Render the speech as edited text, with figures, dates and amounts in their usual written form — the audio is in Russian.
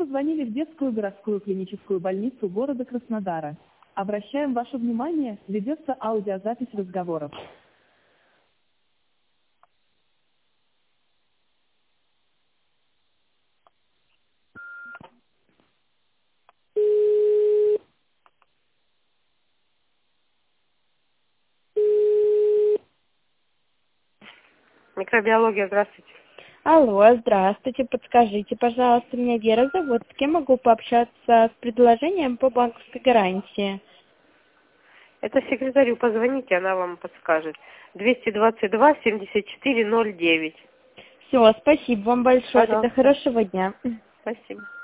позвонили в детскую городскую клиническую больницу города Краснодара. Обращаем ваше внимание, ведется аудиозапись разговоров. Микробиология, здравствуйте. Алло, здравствуйте, подскажите, пожалуйста, меня Вера зовут, с кем могу пообщаться с предложением по банковской гарантии? Это секретарю позвоните, она вам подскажет. 222-74-09. Все, спасибо вам большое, тогда Пожалуйста. хорошего дня. Спасибо.